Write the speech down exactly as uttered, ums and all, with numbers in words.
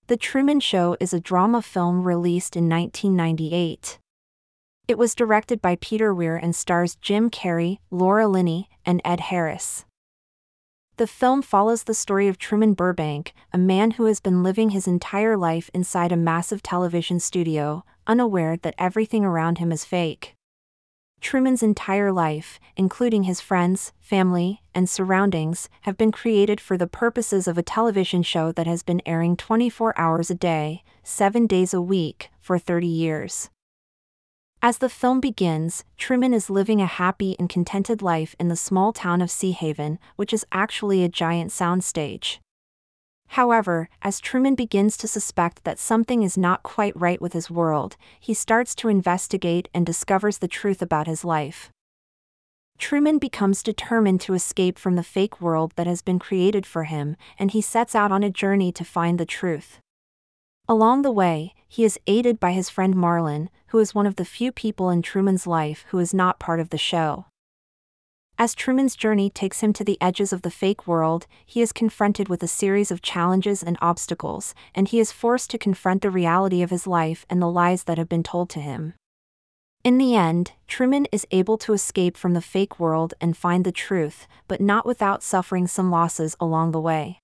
The Truman Show is a drama film released in nineteen ninety-eight. It was directed by Peter Weir and stars Jim Carrey, Laura Linney, and Ed Harris. The film follows the story of Truman Burbank, a man who has been living his entire life inside a massive television studio, unaware that everything around him is fake. Truman's entire life, including his friends, family, and surroundings, have been created for the purposes of a television show that has been airing twenty-four hours a day, seven days a week, for thirty years. As the film begins, Truman is living a happy and contented life in the small town of Sea Haven, which is actually a giant soundstage. However, as Truman begins to suspect that something is not quite right with his world, he starts to investigate and discovers the truth about his life. Truman becomes determined to escape from the fake world that has been created for him, and he sets out on a journey to find the truth. Along the way, he is aided by his friend Marlon, who is one of the few people in Truman's life who is not part of the show. As Truman's journey takes him to the edges of the fake world, he is confronted with a series of challenges and obstacles, and he is forced to confront the reality of his life and the lies that have been told to him. In the end, Truman is able to escape from the fake world and find the truth, but not without suffering some losses along the way.